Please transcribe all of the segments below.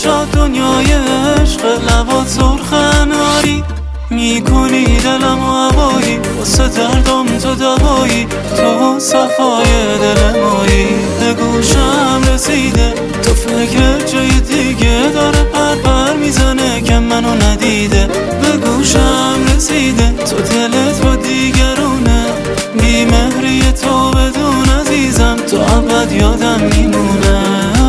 چشات دنیای عشق، لبات سرخناری میکنی دلم و هوایی، واسه دردم تو دوایی، تو صفای دل مایی. به گوشم رسیده تو فکر جای دیگه داره پر میزنه که منو ندیده. به گوشم رسیده تو دلت با دیگرونه، بی مهری تو بدون عزیزم تو ابد یادم میمونه.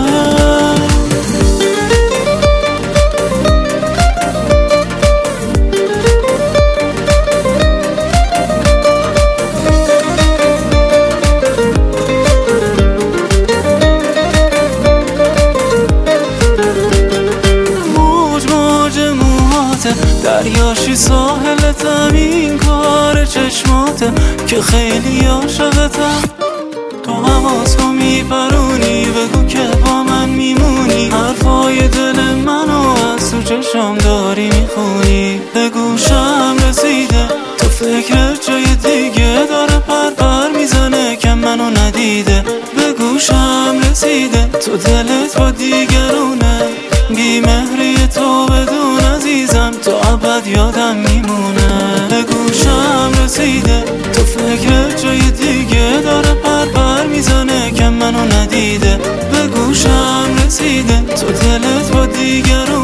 دریاشی ساحلتم، این کار چشماته که خیلی عاشقتم. تو حواسو میپرونی، بگو که با من میمونی، حرفای دل منو از تو چشم داری میخونی. به گوشم رسیده تو فکر جای دیگه داره پر میزنه که منو ندیده. به گوشم رسیده تو دلت با دیگرونه، بی مهری تو بدون عزیزم تو ابد یادم میمونه. به گوشم رسیده تو فکر جای دیگه داره پر میزنه که منو ندیده. به گوشم رسیده تو دلت با دیگرون